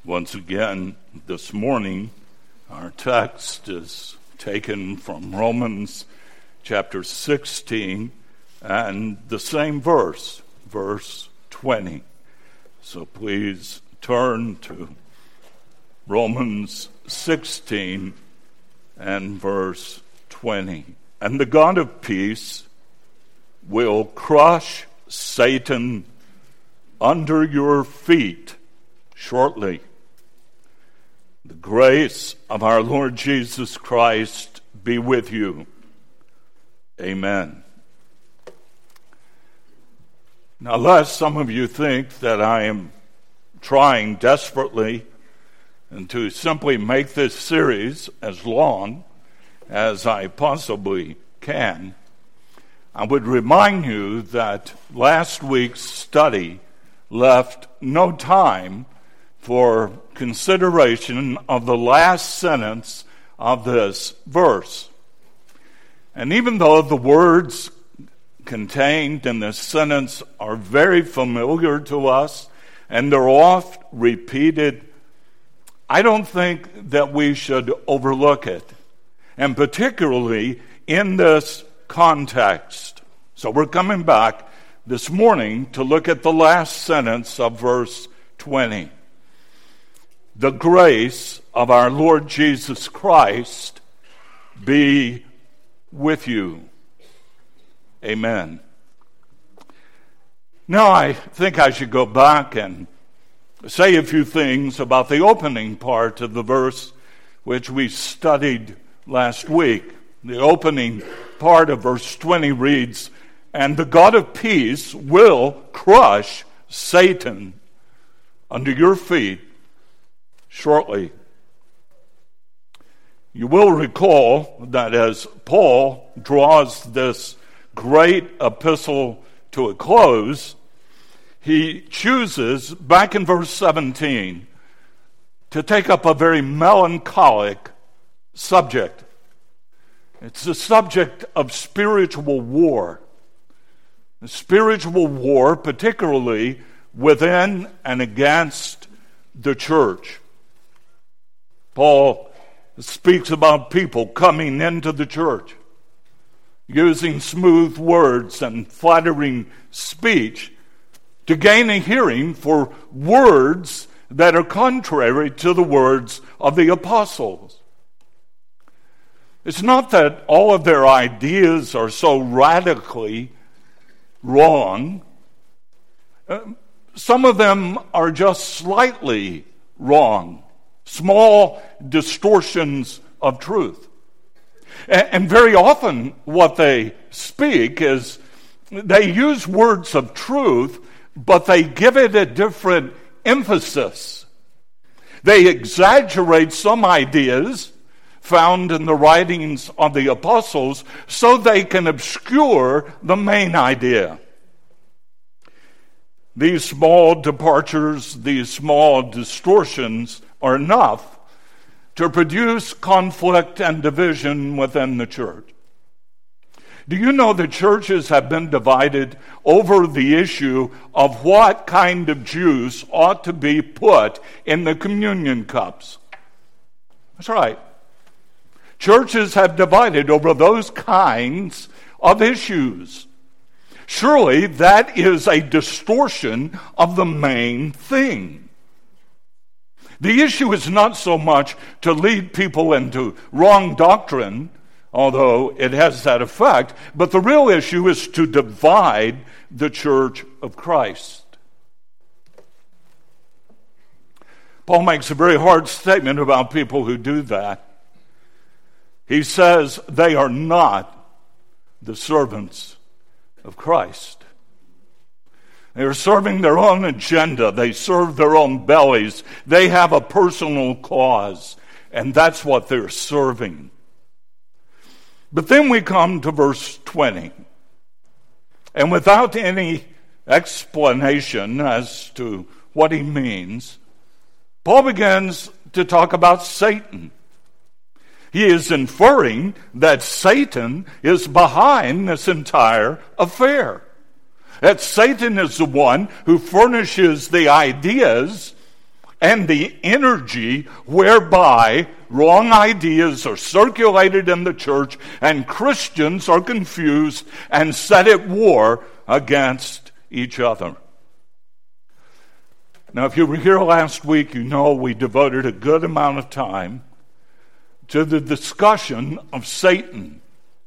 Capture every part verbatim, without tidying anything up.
Once again, this morning, our text is taken from Romans chapter sixteen and the same verse, verse twenty. So please turn to Romans sixteen and verse twenty. And the God of peace will crush Satan under your feet shortly. The grace of our Lord Jesus Christ be with you. Amen. Now, lest some of you think that I am trying desperately and to simply make this series as long as I possibly can, I would remind you that last week's study left no time for consideration of the last sentence of this verse. And even though the words contained in this sentence are very familiar to us and they're oft repeated, I don't think that we should overlook it, and particularly in this context. So we're coming back this morning to look at the last sentence of verse twenty. The grace of our Lord Jesus Christ be with you. Amen. Now I think I should go back and say a few things about the opening part of the verse which we studied last week. The opening part of verse twenty reads, "And the God of peace will crush Satan under your feet shortly." You will recall that as Paul draws this great epistle to a close, he chooses, back in verse seventeen, to take up a very melancholic subject. It's the subject of spiritual war. The spiritual war, particularly within and against the church. Paul speaks about people coming into the church, using smooth words and flattering speech to gain a hearing for words that are contrary to the words of the apostles. It's not that all of their ideas are so radically wrong. Some of them are just slightly wrong, small distortions of truth. And very often what they speak is they use words of truth, but they give it a different emphasis. They exaggerate some ideas found in the writings of the apostles so they can obscure the main idea. These small departures, these small distortions are enough to produce conflict and division within the church. Do you know that churches have been divided over the issue of what kind of juice ought to be put in the communion cups? That's right. Churches have divided over those kinds of issues. Surely that is a distortion of the main thing. The issue is not so much to lead people into wrong doctrine, although it has that effect, but the real issue is to divide the church of Christ. Paul makes a very hard statement about people who do that. He says they are not the servants of Christ. They are serving their own agenda. They serve their own bellies. They have a personal cause, and that's what they're serving. But then we come to verse twenty, and without any explanation as to what he means, Paul begins to talk about Satan. He is inferring that Satan is behind this entire affair. That Satan is the one who furnishes the ideas and the energy whereby wrong ideas are circulated in the church and Christians are confused and set at war against each other. Now, if you were here last week, you know we devoted a good amount of time to the discussion of Satan.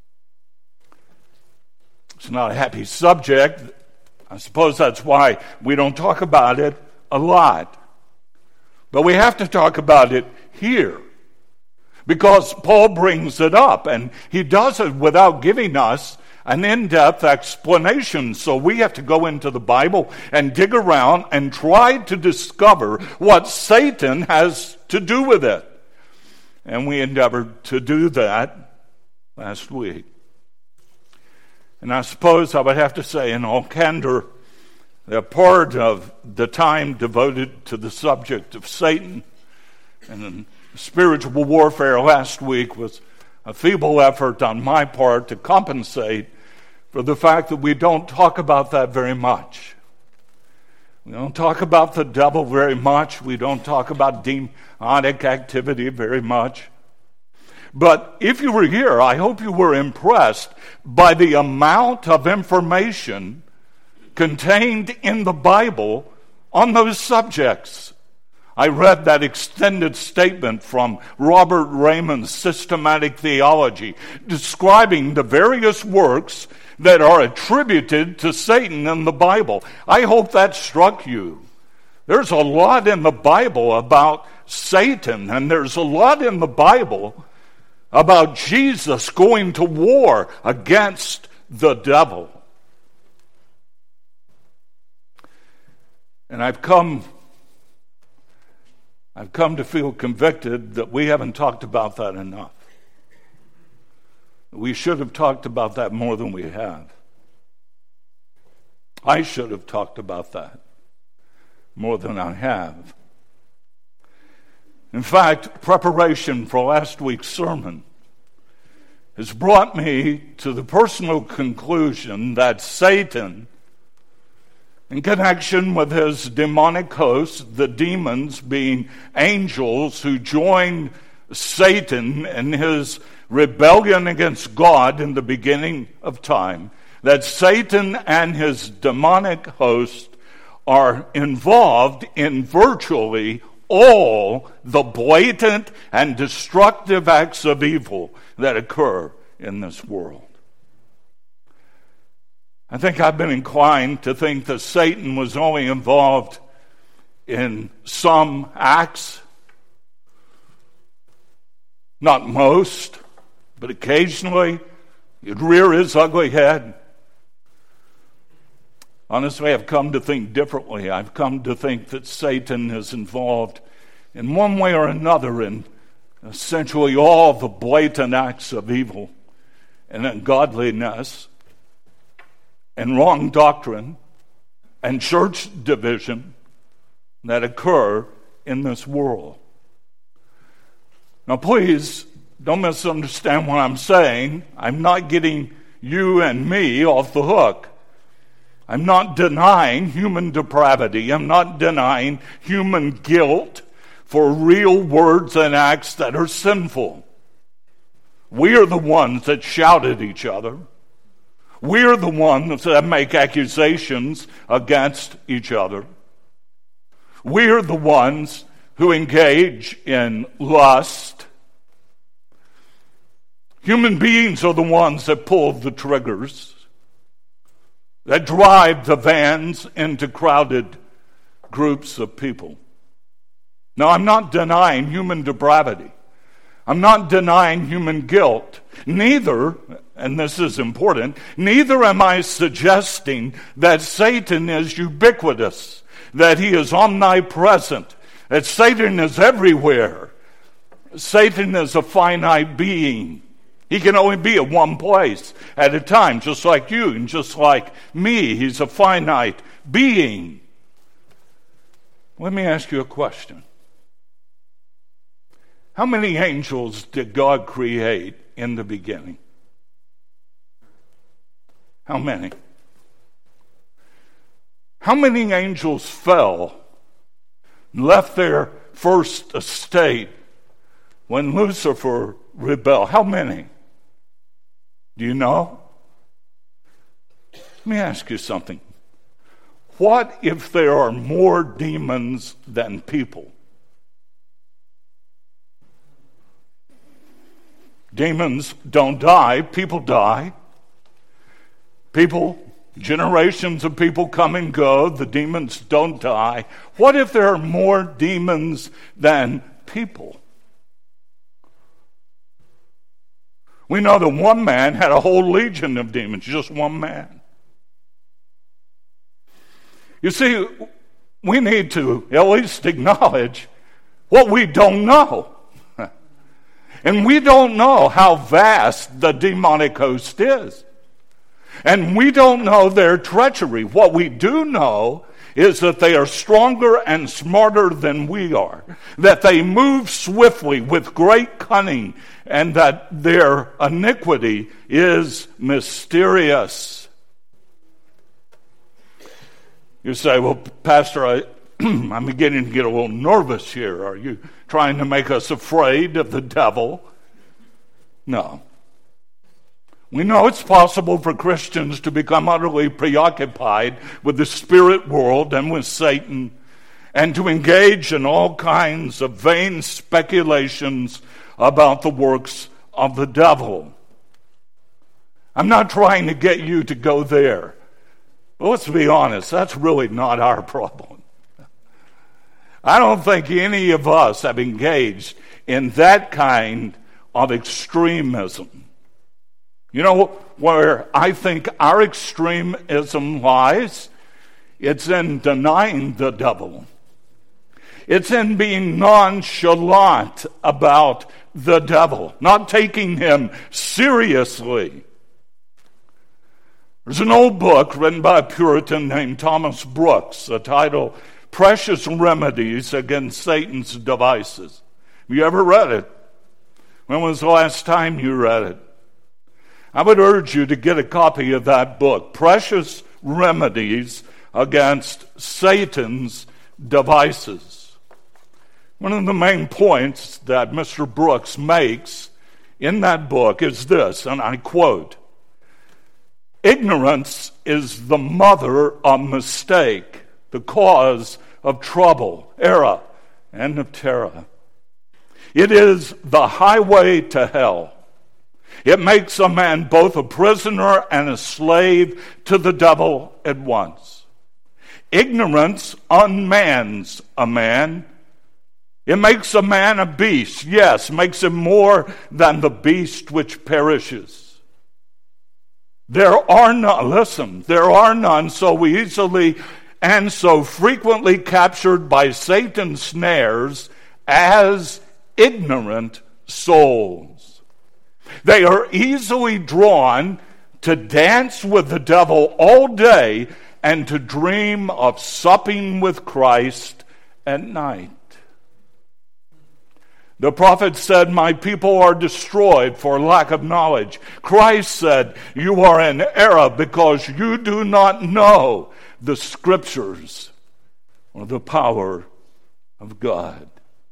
It's not a happy subject. I suppose that's why we don't talk about it a lot. But we have to talk about it here, because Paul brings it up, and he does it without giving us an in-depth explanation. So we have to go into the Bible and dig around and try to discover what Satan has to do with it. And we endeavored to do that last week. And I suppose I would have to say in all candor that part of the time devoted to the subject of Satan and spiritual warfare last week was a feeble effort on my part to compensate for the fact that we don't talk about that very much. We don't talk about the devil very much. We don't talk about demonic activity very much. But if you were here, I hope you were impressed by the amount of information contained in the Bible on those subjects. I read that extended statement from Robert Raymond's Systematic Theology, describing the various works that are attributed to Satan in the Bible. I hope that struck you. There's a lot in the Bible about Satan, and there's a lot in the Bible about Jesus going to war against the devil. And I've come I've come to feel convicted that we haven't talked about that enough. We should have talked about that more than we have. I should have talked about that more than I have. In fact, preparation for last week's sermon has brought me to the personal conclusion that Satan, in connection with his demonic hosts, the demons being angels who joined Satan in his rebellion against God in the beginning of time, that Satan and his demonic host are involved in virtually all the blatant and destructive acts of evil that occur in this world. I think I've been inclined to think that Satan was only involved in some acts, not most, but occasionally he'd rear his ugly head. Honestly, I've come to think differently. I've come to think that Satan is involved in one way or another in essentially all the blatant acts of evil and ungodliness and wrong doctrine and church division that occur in this world. Now, please don't misunderstand what I'm saying. I'm not getting you and me off the hook. I'm not denying human depravity. I'm not denying human guilt for real words and acts that are sinful. We are the ones that shout at each other. We're the ones that make accusations against each other. We're the ones who engage in lust. Human beings are the ones that pull the triggers, that drive the vans into crowded groups of people. Now, I'm not denying human depravity. I'm not denying human guilt. Neither, and this is important, neither am I suggesting that Satan is ubiquitous, that he is omnipresent, that Satan is everywhere. Satan is a finite being. He can only be at one place at a time, just like you and just like me. He's a finite being. Let me ask you a question. How many angels did God create in the beginning? How many? How many angels fell left their first estate when Lucifer rebelled. How many? Do you know? Let me ask you something. What if there are more demons than people? Demons don't die, people die. People, generations of people come and go, the demons don't die. What if there are more demons than people? We know that one man had a whole legion of demons, just one man. You see, we need to at least acknowledge what we don't know. And we don't know how vast the demonic host is. And we don't know their treachery. What we do know is that they are stronger and smarter than we are, that they move swiftly with great cunning, and that their iniquity is mysterious. You say, well, Pastor, I, I'm beginning to get a little nervous here. Are you trying to make us afraid of the devil? No. We know it's possible for Christians to become utterly preoccupied with the spirit world and with Satan, and to engage in all kinds of vain speculations about the works of the devil. I'm not trying to get you to go there. But let's be honest, that's really not our problem. I don't think any of us have engaged in that kind of extremism. You know where I think our extremism lies? It's in denying the devil. It's in being nonchalant about the devil, not taking him seriously. There's an old book written by a Puritan named Thomas Brooks, the title, Precious Remedies Against Satan's Devices. Have you ever read it? When was the last time you read it? I would urge you to get a copy of that book, Precious Remedies Against Satan's Devices. One of the main points that Mister Brooks makes in that book is this, and I quote, "Ignorance is the mother of mistake, the cause of trouble, error, and of terror. It is the highway to hell. It makes a man both a prisoner and a slave to the devil at once. Ignorance unmans a man. It makes a man a beast, yes, makes him more than the beast which perishes. There are none, listen, there are none so easily and so frequently captured by Satan's snares as ignorant souls. They are easily drawn to dance with the devil all day and to dream of supping with Christ at night. The prophet said, my people are destroyed for lack of knowledge. Christ said, you are in error because you do not know the scriptures or the power of God.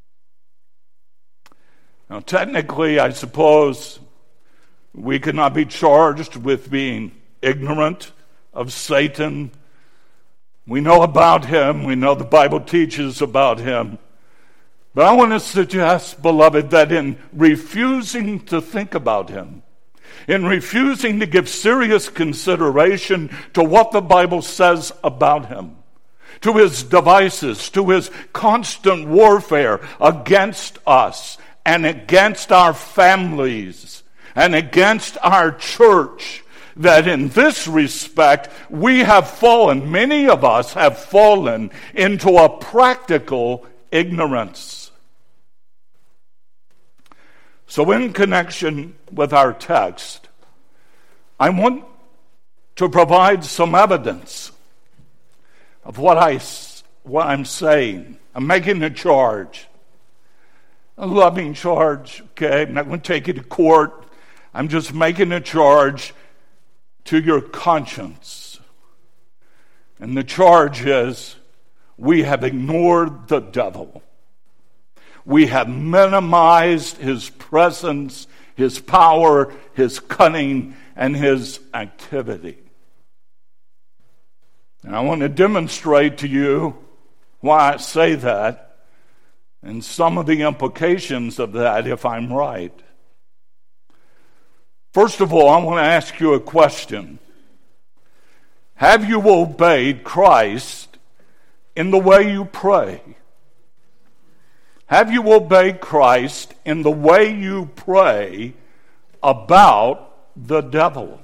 Now, technically, I suppose we cannot be charged with being ignorant of Satan. We know about him. We know the Bible teaches about him. But I want to suggest, beloved, that in refusing to think about him, in refusing to give serious consideration to what the Bible says about him, to his devices, to his constant warfare against us and against our families and against our church, that in this respect we have fallen, many of us have fallen into a practical ignorance. So in connection with our text, I want to provide some evidence of what, I, what I'm saying. I'm making a charge, a loving charge, okay? I'm not going to take you to court. I'm just making a charge to your conscience. And the charge is, we have ignored the devil. We have minimized his presence, his power, his cunning, and his activity. And I want to demonstrate to you why I say that and some of the implications of that if I'm right. First of all, I want to ask you a question. Have you obeyed Christ in the way you pray? Have you obeyed Christ in the way you pray about the devil?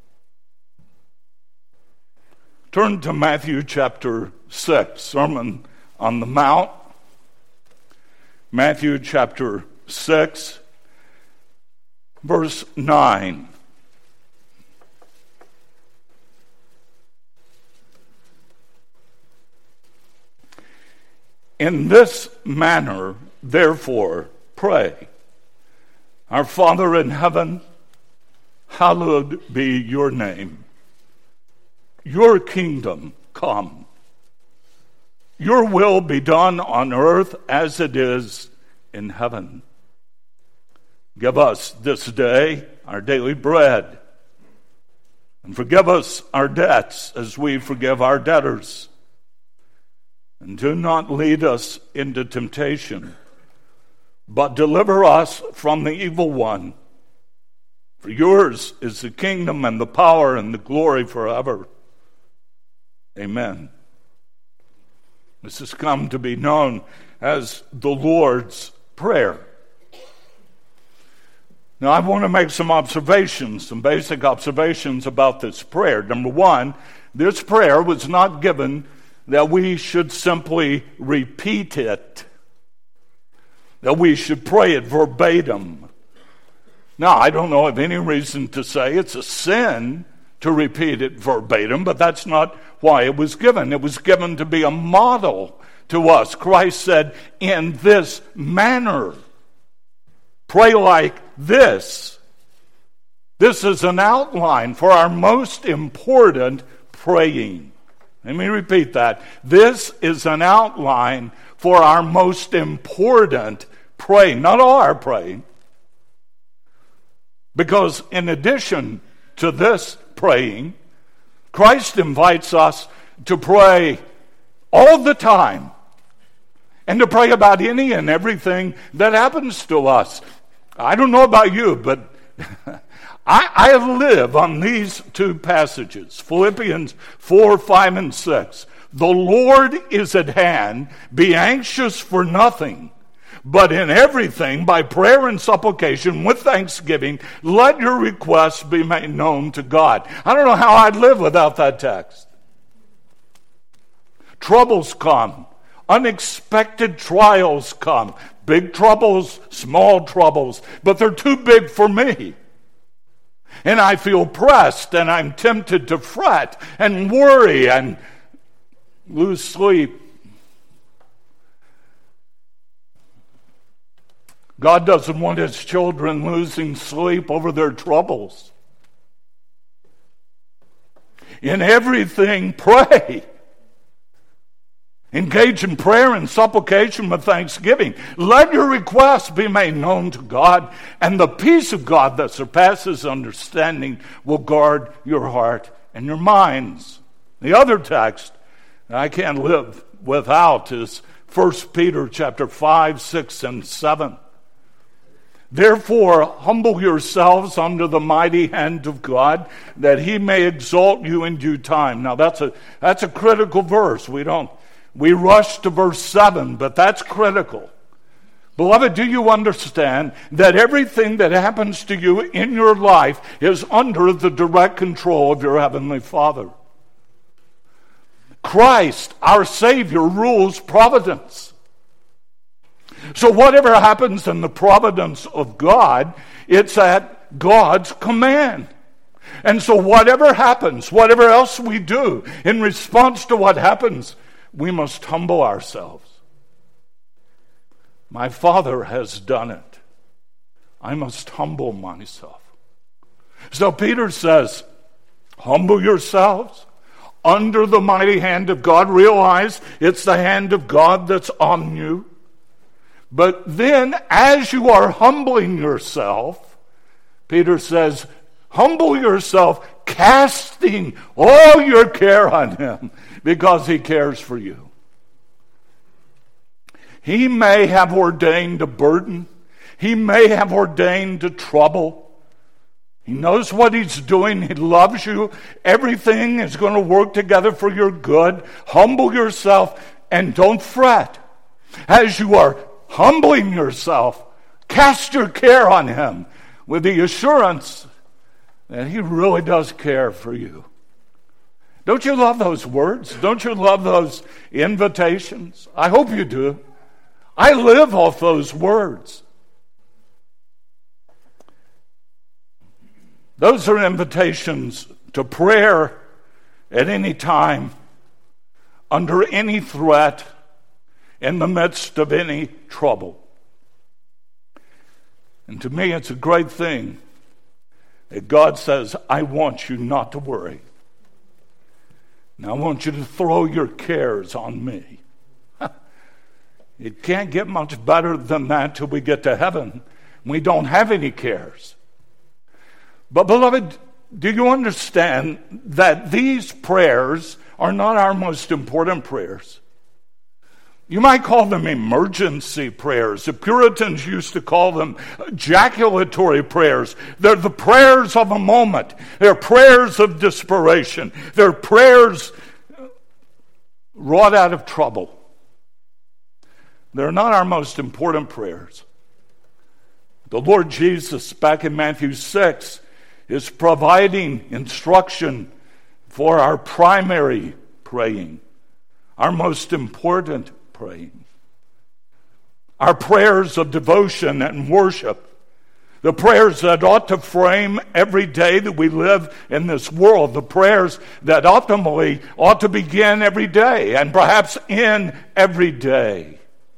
Turn to Matthew chapter six, Sermon on the Mount. Matthew chapter six, verse nine. In this manner, therefore, pray. Our Father in heaven, hallowed be your name. Your kingdom come. Your will be done on earth as it is in heaven. Give us this day our daily bread, and forgive us our debts as we forgive our debtors. And do not lead us into temptation, but deliver us from the evil one. For yours is the kingdom and the power and the glory forever. Amen. This has come to be known as the Lord's Prayer. Now, I want to make some observations, some basic observations about this prayer. Number one, this prayer was not given that we should simply repeat it, that we should pray it verbatim. Now, I don't know of any reason to say it's a sin to repeat it verbatim, but that's not why it was given. It was given to be a model to us. Christ said, in this manner, pray like this. This is an outline for our most important praying. Let me repeat that. This is an outline for our most important praying. Not all our praying. Because in addition to this praying, Christ invites us to pray all the time and to pray about any and everything that happens to us. I don't know about you, but I, I live on these two passages, Philippians four, five, and six. The Lord is at hand. Be anxious for nothing, but in everything, by prayer and supplication, with thanksgiving, let your requests be made known to God. I don't know how I'd live without that text. Troubles come. Unexpected trials come. Big troubles, small troubles, but they're too big for me. And I feel pressed, and I'm tempted to fret and worry and lose sleep. God doesn't want his children losing sleep over their troubles. In everything, pray. Engage in prayer and supplication with thanksgiving. Let your requests be made known to God, and the peace of God that surpasses understanding will guard your heart and your minds. The other text that I can't live without is First Peter chapter five, six, and seven. Therefore, humble yourselves under the mighty hand of God, that he may exalt you in due time. Now that's a that's a critical verse. We don't We rush to verse seven, but that's critical. Beloved, do you understand that everything that happens to you in your life is under the direct control of your Heavenly Father? Christ, our Savior, rules providence. So whatever happens in the providence of God, it's at God's command. And so whatever happens, whatever else we do in response to what happens, we must humble ourselves. My Father has done it. I must humble myself. So Peter says, humble yourselves under the mighty hand of God. Realize it's the hand of God that's on you. But then, as you are humbling yourself, Peter says, humble yourself, casting all your care on him, because he cares for you. He may have ordained a burden. He may have ordained a trouble. He knows what he's doing. He loves you. Everything is going to work together for your good. Humble yourself and don't fret. As you are humbling yourself, cast your care on him with the assurance that he really does care for you. Don't you love those words? Don't you love those invitations? I hope you do. I live off those words. Those are invitations to prayer at any time, under any threat, in the midst of any trouble. And to me, it's a great thing that God says, I want you not to worry. Now I want you to throw your cares on me. It can't get much better than that till we get to heaven. We don't have any cares. But beloved, do you understand that these prayers are not our most important prayers? You might call them emergency prayers. The Puritans used to call them ejaculatory prayers. They're the prayers of a moment. They're prayers of desperation. They're prayers wrought out of trouble. They're not our most important prayers. The Lord Jesus, back in Matthew six, is providing instruction for our primary praying, our most important praying. Our prayers of devotion and worship, the prayers that ought to frame every day that we live in this world, the prayers that ultimately ought to begin every day and perhaps end every day.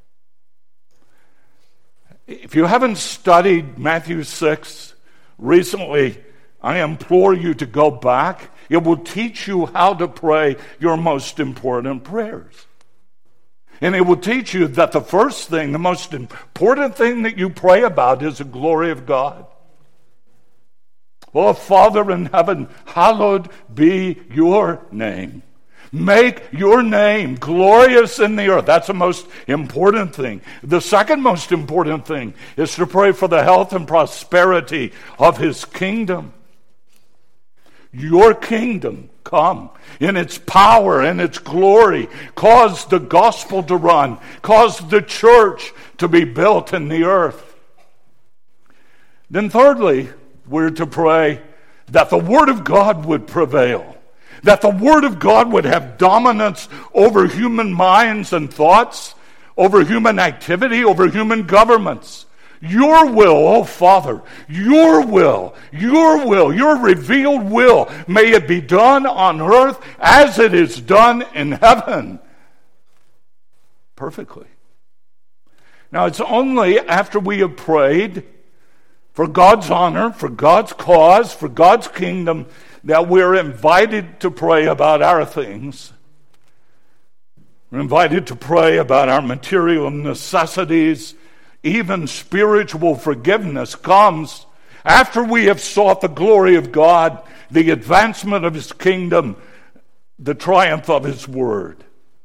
If you haven't studied Matthew six recently, I implore you to go back. It will teach you how to pray your most important prayers. And it will teach you that the first thing, the most important thing that you pray about is the glory of God. Oh, Father in heaven, hallowed be your name. Make your name glorious in the earth. That's the most important thing. The second most important thing is to pray for the health and prosperity of his kingdom. Your kingdom come in its power and its glory. Cause the gospel to run. Cause the church to be built in the earth. Then thirdly, we're to pray that the word of God would prevail. That the word of God would have dominance over human minds and thoughts, over human activity, over human governments. Your will, oh Father, your will, your will, your revealed will, may it be done on earth as it is done in heaven. Perfectly. Now, it's only after we have prayed for God's honor, for God's cause, for God's kingdom, that we're invited to pray about our things. We're invited to pray about our material necessities. Even spiritual forgiveness comes after we have sought the glory of God, the advancement of his kingdom, the triumph of his word.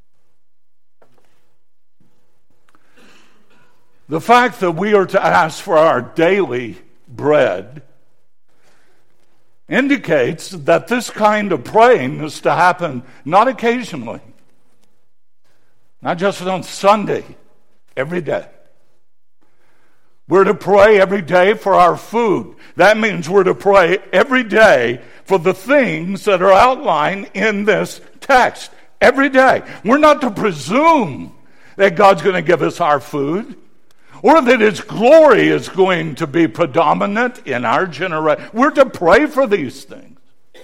The fact that we are to ask for our daily bread indicates that this kind of praying is to happen not occasionally, not just on Sunday, every day. We're to pray every day for our food. That means we're to pray every day for the things that are outlined in this text. Every day. We're not to presume that God's going to give us our food, or that his glory is going to be predominant in our generation. We're to pray for these things.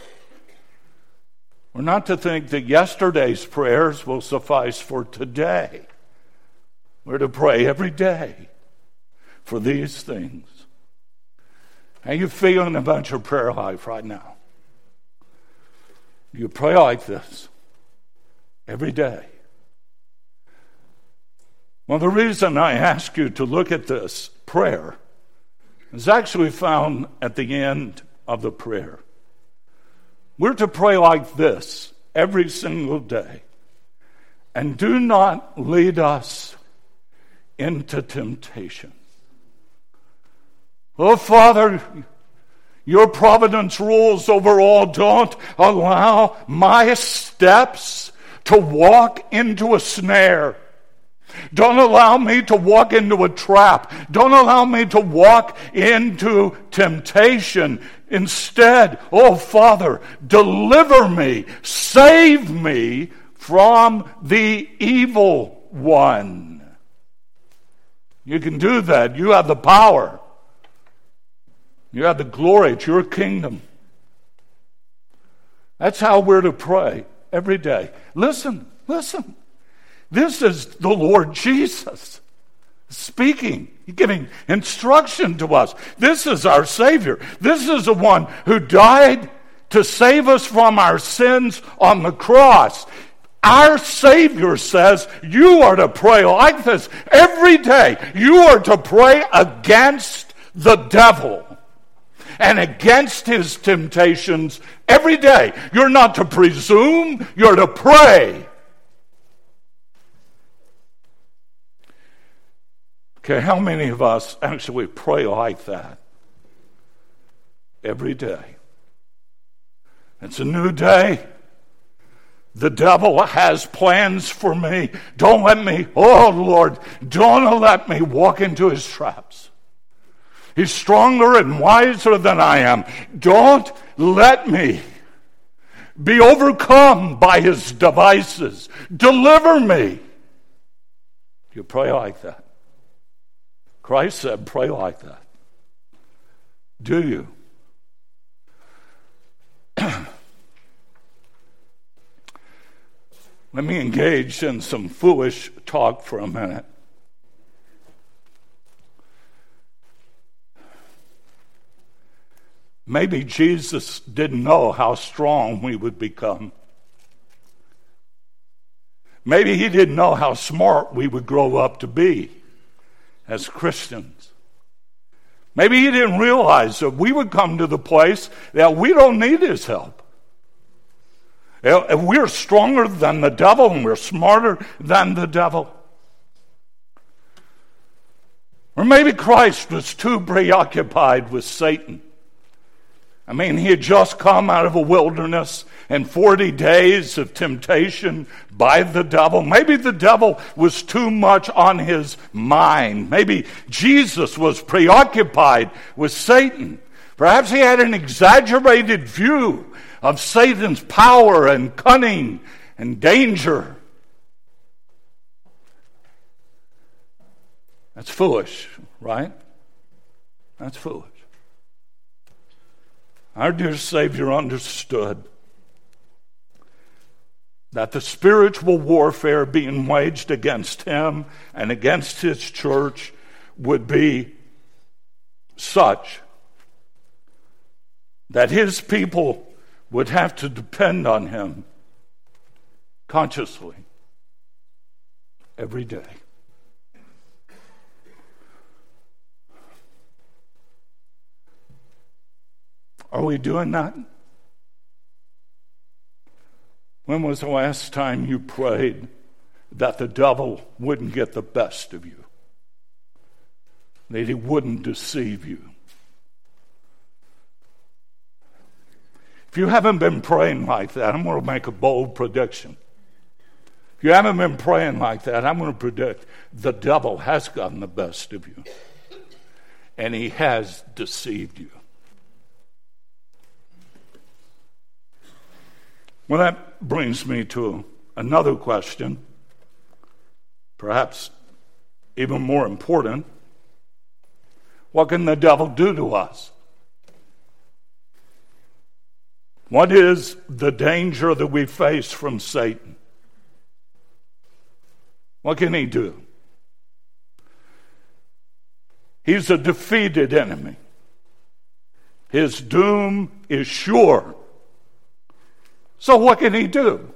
We're not to think that yesterday's prayers will suffice for today. We're to pray every day for these things. How you feeling about your prayer life right now? You pray like this every day. Well, the reason I ask you to look at this prayer is actually found at the end of the prayer. We're to pray like this every single day. And do not lead us into temptation. Oh, Father, your providence rules over all. Don't allow my steps to walk into a snare. Don't allow me to walk into a trap. Don't allow me to walk into temptation. Instead, oh Father, deliver me, save me from the evil one. You can do that. You have the power. You have the glory. It's your kingdom. That's how we're to pray every day. Listen, listen. This is the Lord Jesus speaking, giving instruction to us. This is our Savior. This is the one who died to save us from our sins on the cross. Our Savior says you are to pray like this every day. You are to pray against the devil and against his temptations every day. You're not to presume, you're to pray. Okay, how many of us actually pray like that every day? It's a new day. The devil has plans for me. Don't let me, oh Lord, don't let me walk into his traps. He's stronger and wiser than I am. Don't let me be overcome by his devices. Deliver me. You pray like that. Christ said, pray like that. Do you? Let me engage in some foolish talk for a minute. Maybe Jesus didn't know how strong we would become. Maybe he didn't know how smart we would grow up to be as Christians. Maybe he didn't realize that we would come to the place that we don't need his help. If we're stronger than the devil and we're smarter than the devil. Or maybe Christ was too preoccupied with Satan. I mean, he had just come out of a wilderness and forty days of temptation by the devil. Maybe the devil was too much on his mind. Maybe Jesus was preoccupied with Satan. Perhaps he had an exaggerated view of Satan's power and cunning and danger. That's foolish, right? That's foolish. Our dear Savior understood that the spiritual warfare being waged against him and against his church would be such that his people would have to depend on him consciously every day. Are we doing that? When was the last time you prayed that the devil wouldn't get the best of you? That he wouldn't deceive you? If you haven't been praying like that, I'm going to make a bold prediction. If you haven't been praying like that, I'm going to predict the devil has gotten the best of you. And he has deceived you. Well, that brings me to another question, perhaps even more important. What can the devil do to us? What is the danger that we face from Satan? What can he do? He's a defeated enemy. His doom is sure. So what can he do?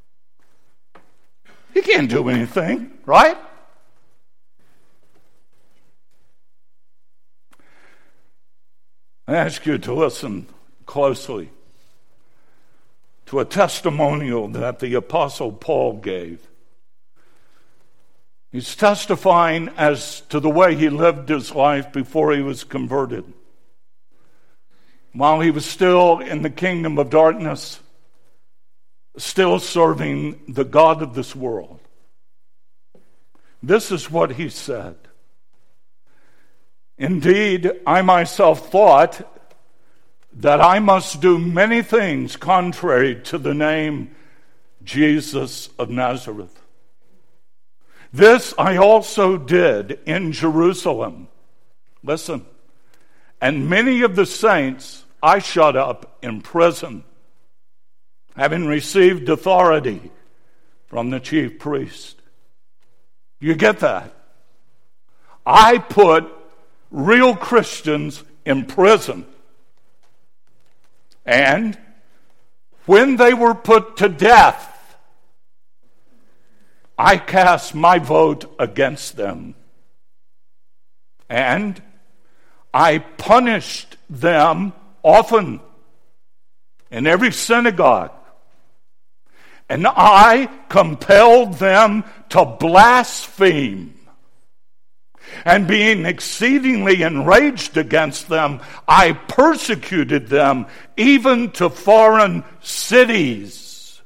He can't do anything, right? I ask you to listen closely to a testimonial that the Apostle Paul gave. He's testifying as to the way he lived his life before he was converted. While he was still in the kingdom of darkness, still serving the god of this world. This is what he said. Indeed, I myself thought that I must do many things contrary to the name Jesus of Nazareth. This I also did in Jerusalem. Listen. And many of the saints I shut up in prison, having received authority from the chief priest. You get that? I put real Christians in prison. And when they were put to death, I cast my vote against them. And I punished them often in every synagogue. And I compelled them to blaspheme. And being exceedingly enraged against them, I persecuted them even to foreign cities.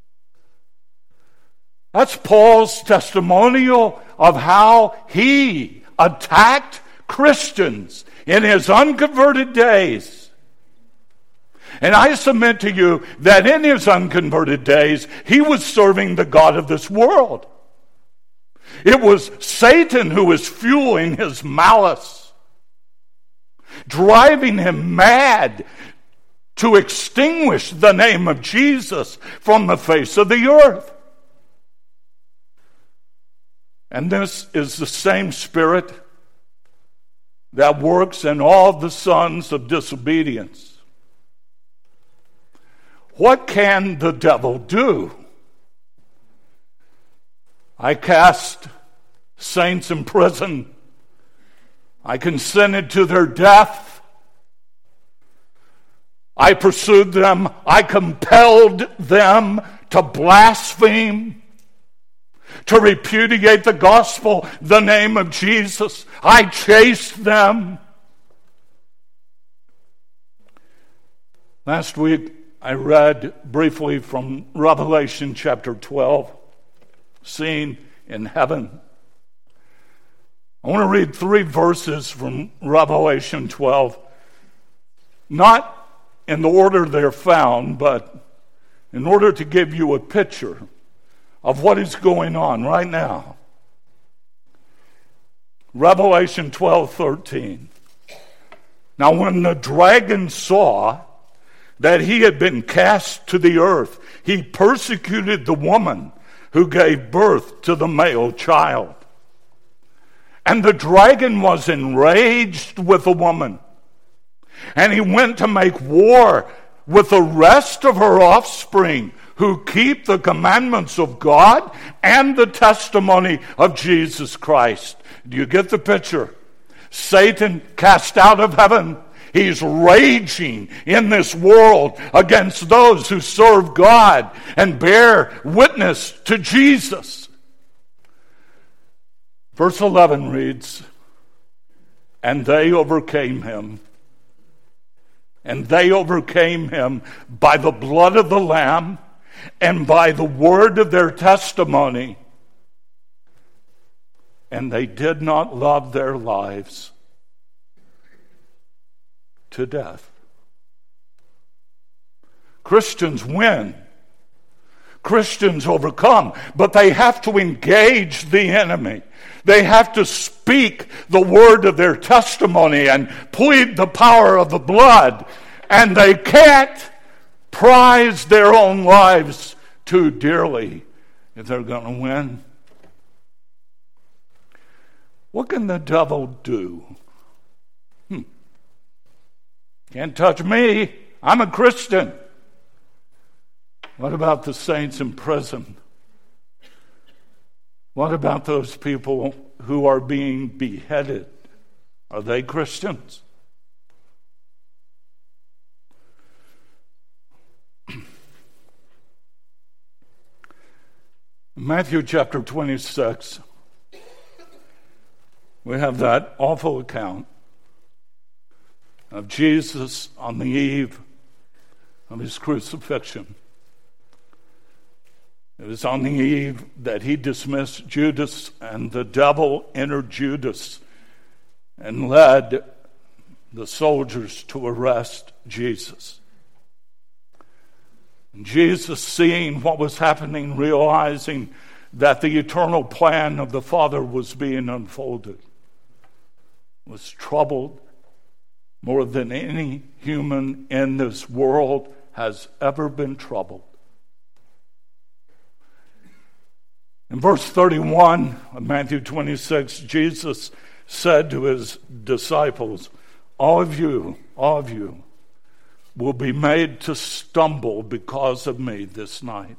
That's Paul's testimonial of how he attacked Christians in his unconverted days. And I submit to you that in his unconverted days, he was serving the god of this world. It was Satan who was fueling his malice, driving him mad to extinguish the name of Jesus from the face of the earth. And this is the same spirit that works in all the sons of disobedience. What can the devil do? I cast saints in prison. I consented to their death. I pursued them. I compelled them to blaspheme, to repudiate the gospel, the name of Jesus. I chased them. Last week, I read briefly from Revelation chapter twelve. Seen in heaven. I want to read three verses from Revelation twelve, not in the order they're found, but in order to give you a picture of what is going on right now. Revelation twelve thirteen. Now when the dragon saw that he had been cast to the earth, he persecuted the woman who gave birth to the male child. And the dragon was enraged with the woman, and he went to make war with the rest of her offspring who keep the commandments of God and the testimony of Jesus Christ. Do you get the picture? Satan cast out of heaven. He's raging in this world against those who serve God and bear witness to Jesus. Verse eleven reads, and they overcame him. And they overcame him by the blood of the Lamb and by the word of their testimony. And they did not love their lives to death. Christians win. Christians overcome, but they have to engage the enemy. They have to speak the word of their testimony and plead the power of the blood. And they can't prize their own lives too dearly if they're going to win. What can the devil do? Hmm. Can't touch me. I'm a Christian. What about the saints in prison? What about those people who are being beheaded? Are they Christians? Matthew chapter twenty-six, we have that awful account of Jesus on the eve of his crucifixion. It was on the eve that he dismissed Judas, and the devil entered Judas and led the soldiers to arrest Jesus. And Jesus, seeing what was happening, realizing that the eternal plan of the Father was being unfolded, was troubled more than any human in this world has ever been troubled. In verse thirty-one of Matthew twenty-six, Jesus said to his disciples, all of you, all of you will be made to stumble because of me this night.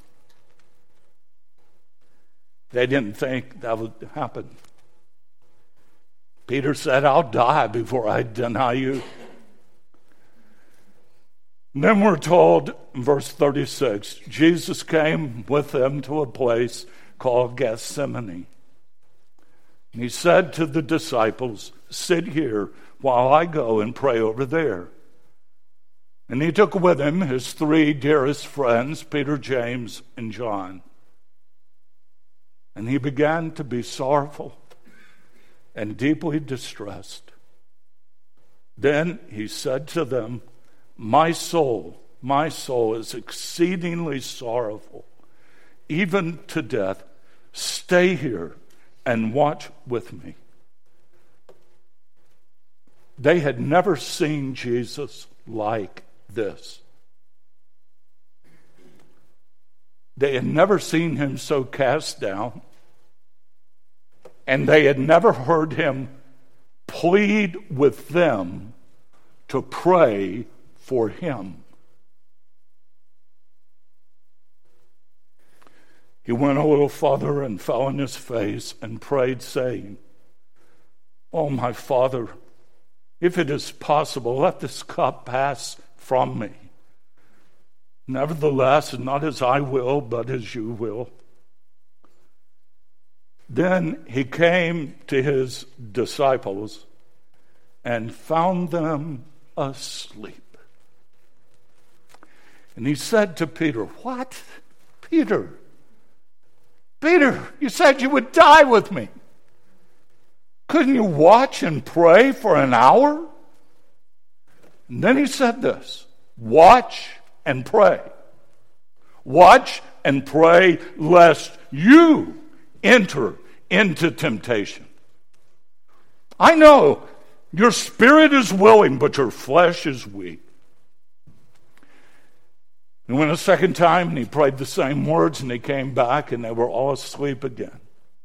They didn't think that would happen. Peter said, I'll die before I deny you. And then we're told in verse thirty-six, Jesus came with them to a place called Gethsemane. And he said to the disciples, sit here while I go and pray over there. And he took with him his three dearest friends, Peter, James, and John. And he began to be sorrowful and deeply distressed. Then he said to them, my soul, my soul is exceedingly sorrowful, even to death. Stay here and watch with me. They had never seen Jesus like this. They had never seen him so cast down, and they had never heard him plead with them to pray for him. He went a little farther and fell on his face and prayed, saying, oh, my Father, if it is possible, let this cup pass from me. Nevertheless, not as I will, but as you will. Then he came to his disciples and found them asleep. And he said to Peter, what? Peter, Peter, you said you would die with me. Couldn't you watch and pray for an hour? And then he said this, watch and pray. Watch and pray lest you enter into temptation. I know your spirit is willing, but your flesh is weak. He went a second time and he prayed the same words, and he came back and they were all asleep again.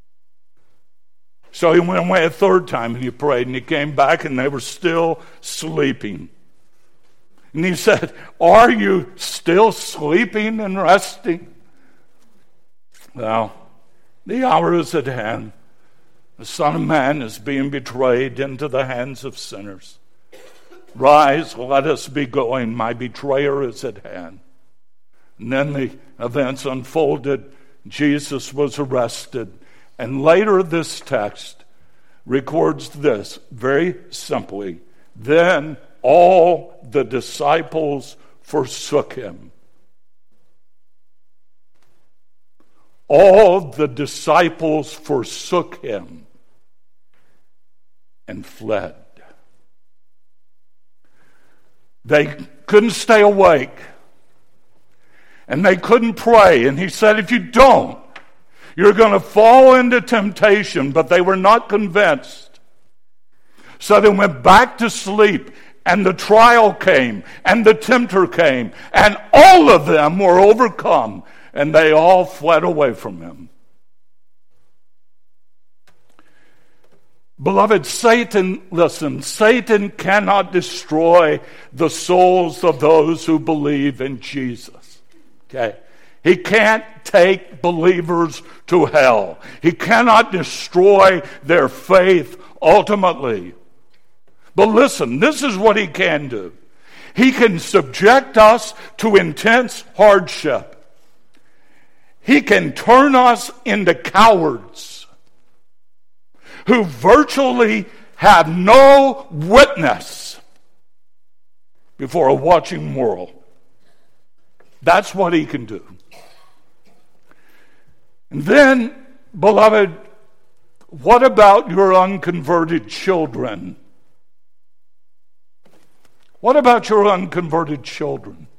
So he went away a third time and he prayed, and he came back and they were still sleeping. And he said, are you still sleeping and resting? Well, the hour is at hand. The Son of Man is being betrayed into the hands of sinners. Rise, let us be going. My betrayer is at hand. And then the events unfolded. Jesus was arrested. And later this text records this very simply. Then all the disciples forsook him. All the disciples forsook him and fled. They couldn't stay awake. And they couldn't pray. And he said, if you don't, you're going to fall into temptation. But they were not convinced. So they went back to sleep. And the trial came. And the tempter came. And all of them were overcome. And they all fled away from him. Beloved, Satan, listen, Satan cannot destroy the souls of those who believe in Jesus. Okay? He can't take believers to hell. He cannot destroy their faith ultimately. But listen, this is what he can do. He can subject us to intense hardship. He can turn us into cowards who virtually have no witness before a watching world. That's what he can do. And then, beloved, what about your unconverted children? What about your unconverted children?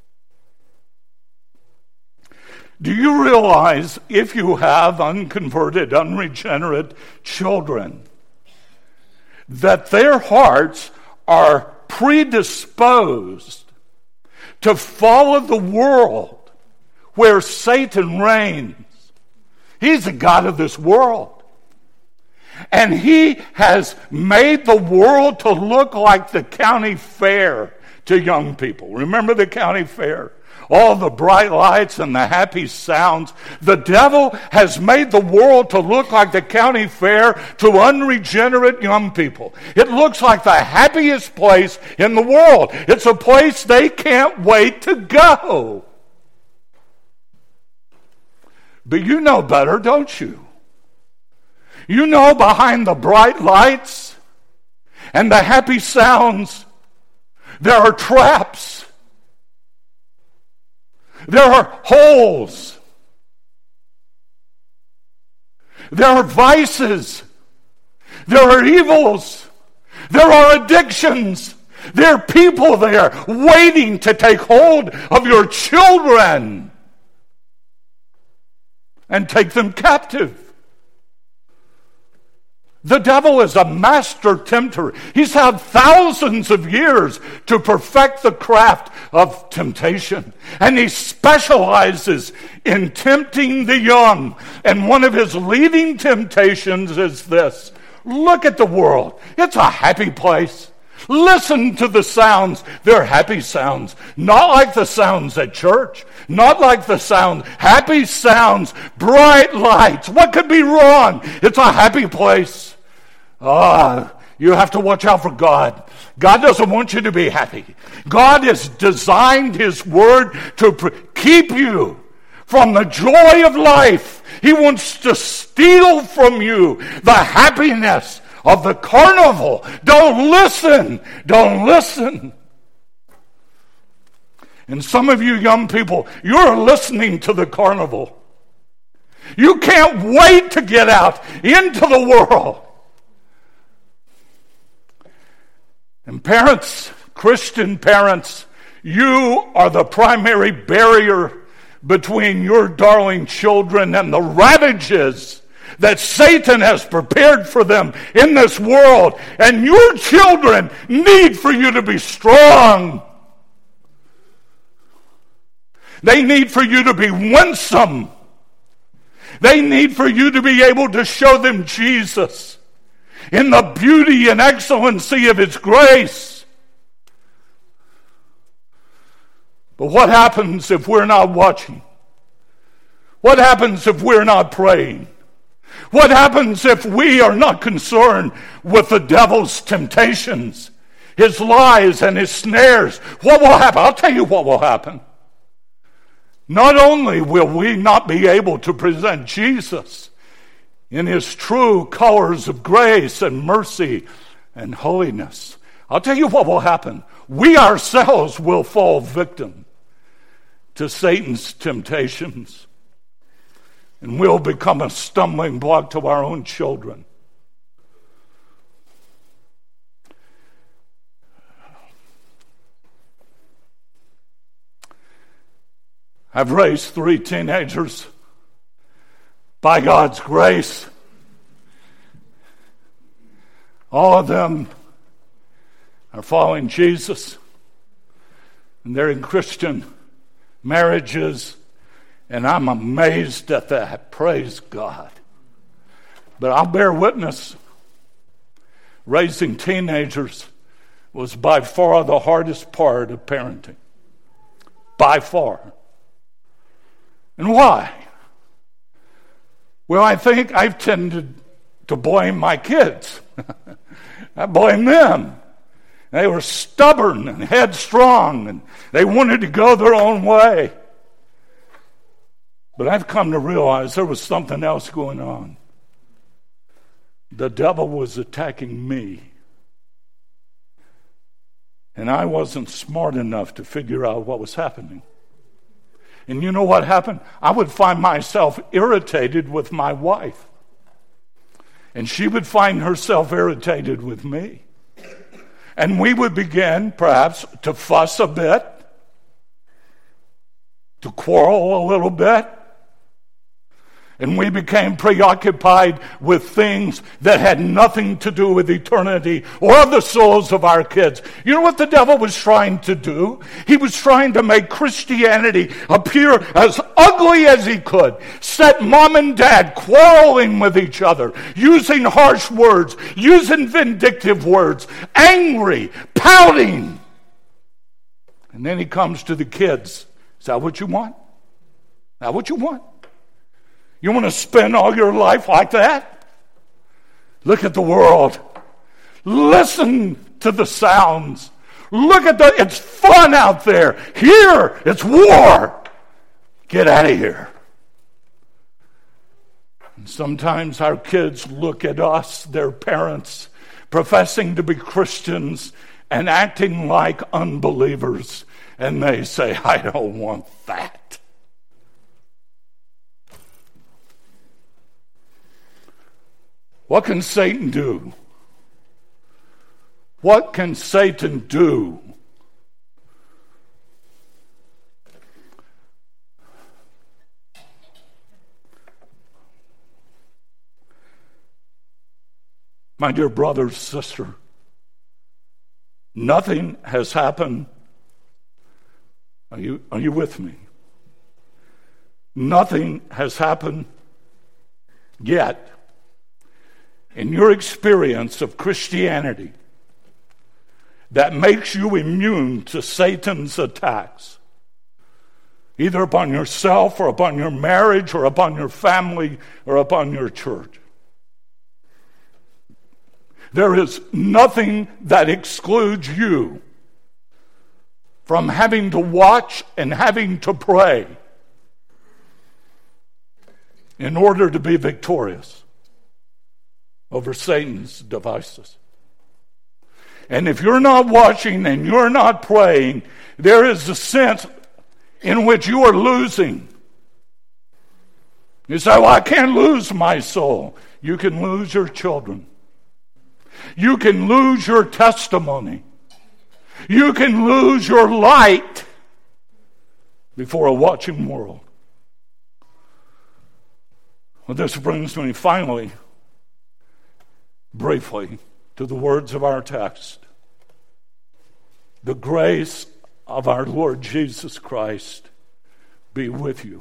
Do you realize if you have unconverted, unregenerate children, that their hearts are predisposed to follow the world where Satan reigns? He's the God of this world. And he has made the world to look like the county fair to young people. Remember the county fair? All the bright lights and the happy sounds. The devil has made the world to look like the county fair to unregenerate young people. It looks like the happiest place in the world. It's a place they can't wait to go. But you know better, don't you? You know behind the bright lights and the happy sounds, there are traps. There are holes. There are vices. There are evils. There are addictions. There are people there waiting to take hold of your children and take them captive. The devil is a master tempter. He's had thousands of years to perfect the craft of temptation. And he specializes in tempting the young. And one of his leading temptations is this. Look at the world. It's a happy place. Listen to the sounds. They're happy sounds. Not like the sounds at church. Not like the sound. Happy sounds. Bright lights. What could be wrong? It's a happy place. Ah, you have to watch out for God. God doesn't want you to be happy. God has designed his word to pr- keep you from the joy of life. He wants to steal from you the happiness of the carnival. Don't listen. Don't listen. And some of you young people, you're listening to the carnival. You can't wait to get out into the world. And parents, Christian parents, you are the primary barrier between your darling children and the ravages that Satan has prepared for them in this world. And your children need for you to be strong. They need for you to be winsome. They need for you to be able to show them Jesus in the beauty and excellency of his grace. But what happens if we're not watching? What happens if we're not praying? What happens if we are not concerned with the devil's temptations, his lies and his snares? What will happen? I'll tell you what will happen. Not only will we not be able to present Jesus in his true colors of grace and mercy and holiness, I'll tell you what will happen. We ourselves will fall victim to Satan's temptations, and we'll become a stumbling block to our own children. I've raised three teenagers by God's grace. All of them are following Jesus, and they're in Christian marriages, and I'm amazed at that. Praise God. But I'll bear witness. Raising teenagers was by far the hardest part of parenting. By far. And why? Well, I think I've tended to blame my kids. I blame them. They were stubborn and headstrong, and they wanted to go their own way. But I've come to realize there was something else going on. The devil was attacking me. And I wasn't smart enough to figure out what was happening. And you know what happened? I would find myself irritated with my wife. And she would find herself irritated with me. And we would begin, perhaps, to fuss a bit, to quarrel a little bit. And we became preoccupied with things that had nothing to do with eternity or the souls of our kids. You know what the devil was trying to do? He was trying to make Christianity appear as ugly as he could. Set mom and dad quarreling with each other, using harsh words, using vindictive words, angry, pouting. And then he comes to the kids. Is that what you want? Is that what you want? You want to spend all your life like that? Look at the world. Listen to the sounds. Look at the, it's fun out there. Here, it's war. Get out of here. And sometimes our kids look at us, their parents, professing to be Christians and acting like unbelievers. And they say, I don't want that. What can Satan do? What can Satan do? My dear brother, sister, nothing has happened. Are you, are you with me? Nothing has happened yet in your experience of Christianity that makes you immune to Satan's attacks, either upon yourself or upon your marriage or upon your family or upon your church. There is nothing that excludes you from having to watch and having to pray in order to be victorious over Satan's devices. And if you're not watching and you're not praying, there is a sense in which you are losing. You say, well, I can't lose my soul. You can lose your children. You can lose your testimony. You can lose your light before a watching world. Well, this brings me finally, briefly, to the words of our text. The grace of our Lord Jesus Christ be with you.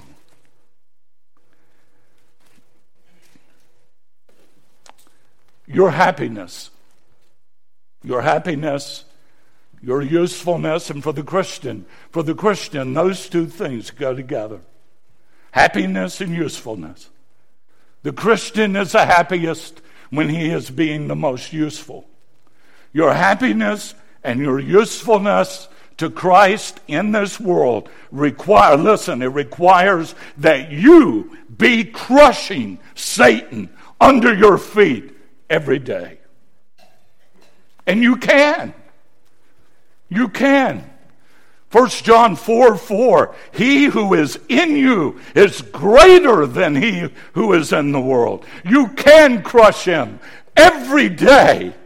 Your happiness, your happiness, your usefulness, and for the Christian, for the Christian, those two things go together. Happiness and usefulness. The Christian is the happiest when he is being the most useful. Your happiness and your usefulness to Christ in this world require, listen, it requires that you be crushing Satan under your feet every day. And you can. You can. First John four four, he who is in you is greater than he who is in the world. You can crush him every day.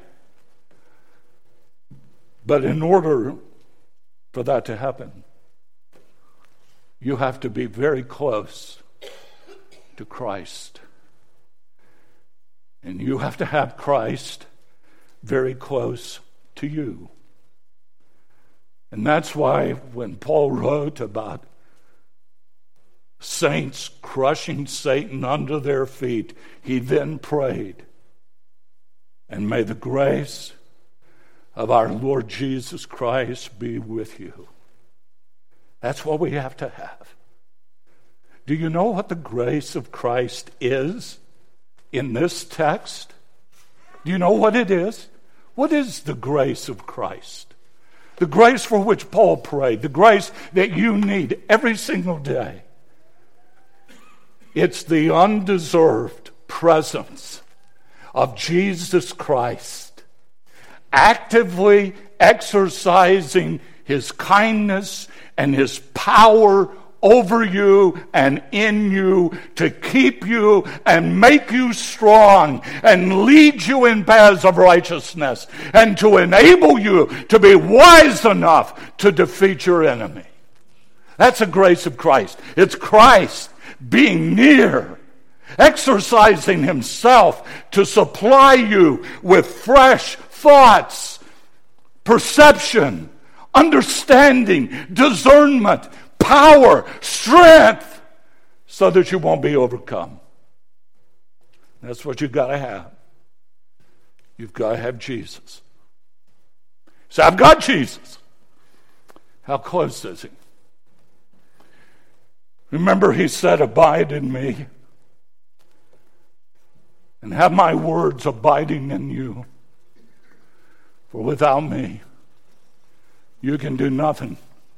But in order for that to happen, you have to be very close to Christ. And you have to have Christ very close to you. And that's why when Paul wrote about saints crushing Satan under their feet, he then prayed, and may the grace of our Lord Jesus Christ be with you. That's what we have to have. Do you know what the grace of Christ is in this text? Do you know what it is? What is the grace of Christ? The grace for which Paul prayed, the grace that you need every single day. It's the undeserved presence of Jesus Christ, actively exercising his kindness and his power over you and in you to keep you and make you strong and lead you in paths of righteousness and to enable you to be wise enough to defeat your enemy. That's the grace of Christ. It's Christ being near, exercising himself to supply you with fresh thoughts, perception, understanding, discernment, power, strength, so that you won't be overcome. That's what you've got to have. You've got to have Jesus. So I've got Jesus. How close is he? Remember, he said, abide in me and have my words abiding in you. For without me, you can do nothing.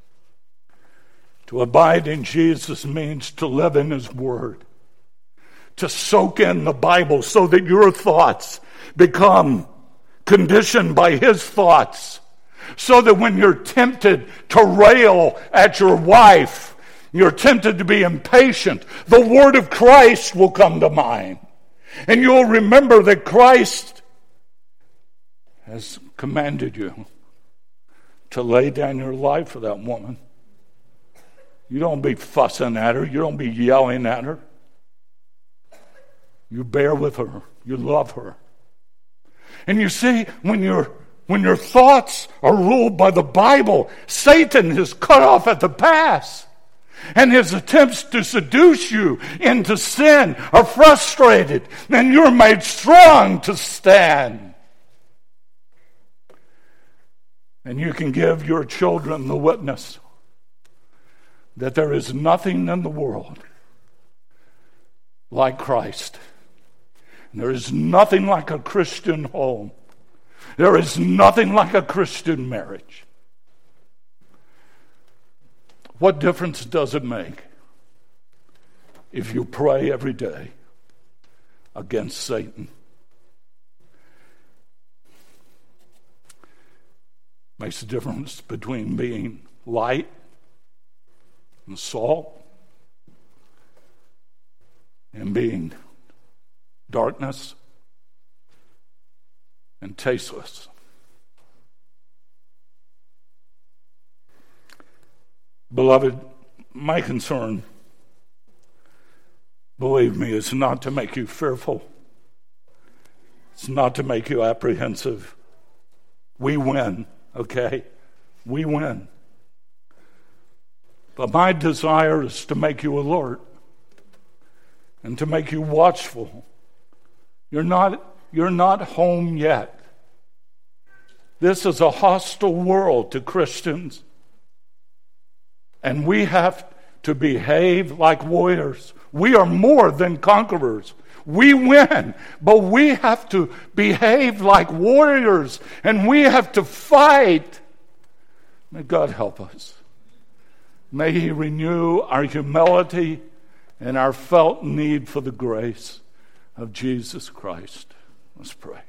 To abide in Jesus means to live in his word, to soak in the Bible so that your thoughts become conditioned by his thoughts, so that when you're tempted to rail at your wife, you're tempted to be impatient, the word of Christ will come to mind. And you'll remember that Christ has commanded you to lay down your life for that woman. You don't be fussing at her. You don't be yelling at her. You bear with her. You love her. And you see, when your when your thoughts are ruled by the Bible, Satan is cut off at the pass. And his attempts to seduce you into sin are frustrated. And you're made strong to stand. And you can give your children the witness that there is nothing in the world like Christ. And there is nothing like a Christian home. There is nothing like a Christian marriage. What difference does it make if you pray every day against Satan? Makes a difference between being light and salt and being darkness and tasteless. Beloved, my concern, believe me, is not to make you fearful. It's not to make you apprehensive. We win, okay? We win. But my desire is to make you alert and to make you watchful. You're not, you're not home yet. This is a hostile world to Christians. And we have to behave like warriors. We are more than conquerors. We win, but we have to behave like warriors, and we have to fight. May God help us. May he renew our humility and our felt need for the grace of Jesus Christ. Let's pray.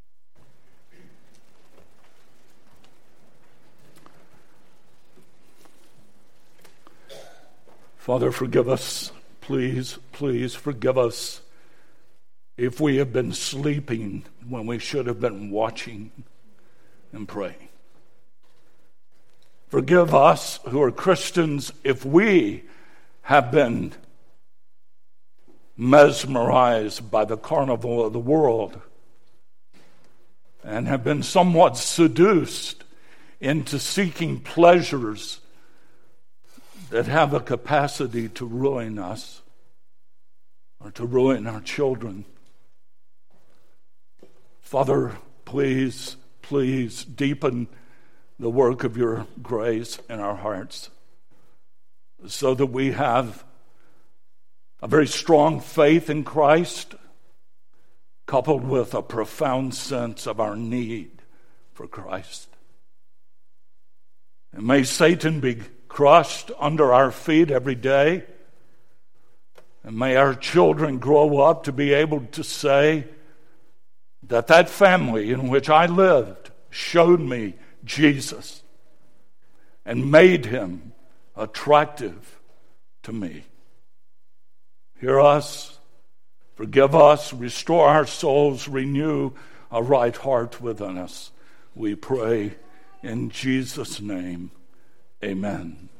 Father, forgive us. Please, please forgive us if we have been sleeping when we should have been watching and praying. Forgive us who are Christians if we have been mesmerized by the carnival of the world and have been somewhat seduced into seeking pleasures that have a capacity to ruin us or to ruin our children. Father, please, please deepen the work of your grace in our hearts so that we have a very strong faith in Christ, coupled with a profound sense of our need for Christ. And may Satan be crushed under our feet every day. And may our children grow up to be able to say that that family in which I lived showed me Jesus and made him attractive to me. Hear us, forgive us, restore our souls, renew a right heart within us. We pray in Jesus' name. Amen.